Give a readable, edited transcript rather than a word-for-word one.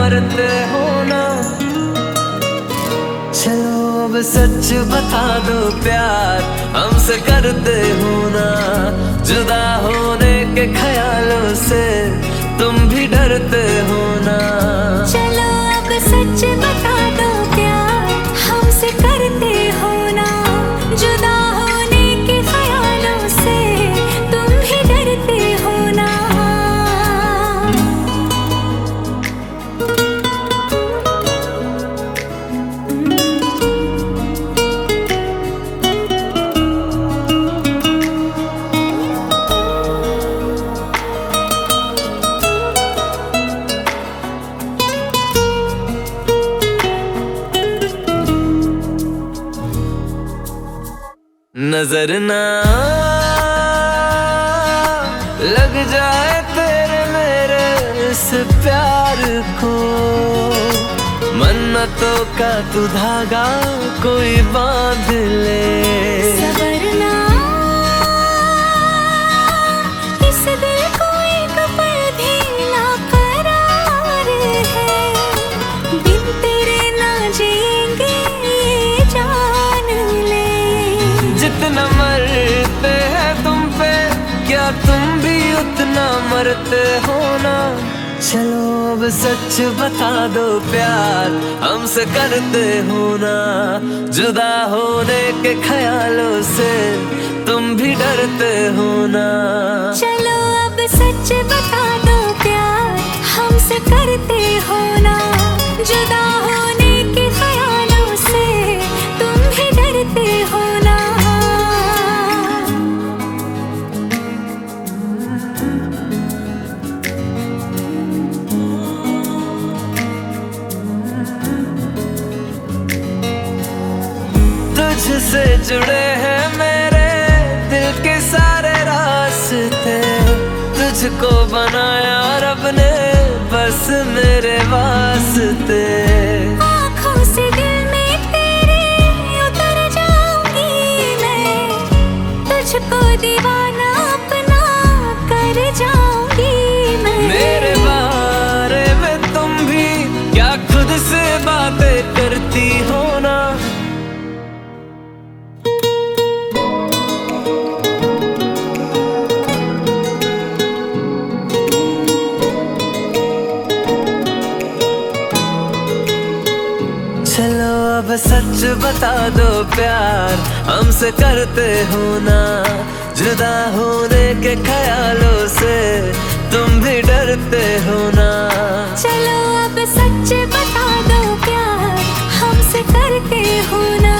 मरते हो ना। चलो अब सच बता दो प्यार हमसे करते हो ना। जुदा होने के ख्यालों से तुम भी डरते हो ना। चलो अब सच बता दो प्यार हमसे करते हो ना। जुदा होने के ख्यालों से तुम भी डरते हो ना। नजर ना लग जाए तेरे मेरे इस प्यार को। मन्नतों का तू धागा कोई बांध ले। सवरना इस दिल को एक पल भी ना करार है। बिन तेरे ना जिएंगे ये जान ले। जितना मरते हैं तुम पे क्या तुम भी उतना मरते हो ना। चलो अब सच बता दो प्यार हमसे करते हो ना। जुदा होने के ख्यालों से तुम भी डरते हो ना। चलो अब सच बता दो प्यार हमसे करते हो ना। जुदा होने के ख्यालों से तुम भी डरते हो ना। तुझसे जुड़े हैं मेरे दिल के सारे रास्ते। तुझको बनाया रब ने बस मेरे वास्ते। आँखों से दिल में तेरे उतर जाऊंगी मैं। तुझको दीवाना अपना कर जाऊंगी मैं। मेरे बारे में तुम भी क्या खुद से बातें करती हो ना। चलो अब सच बता दो प्यार हमसे करते हो ना। जुदा होने के ख्यालों से तुम भी डरते हो ना। चलो अब सच बता दो प्यार हमसे करते हो ना।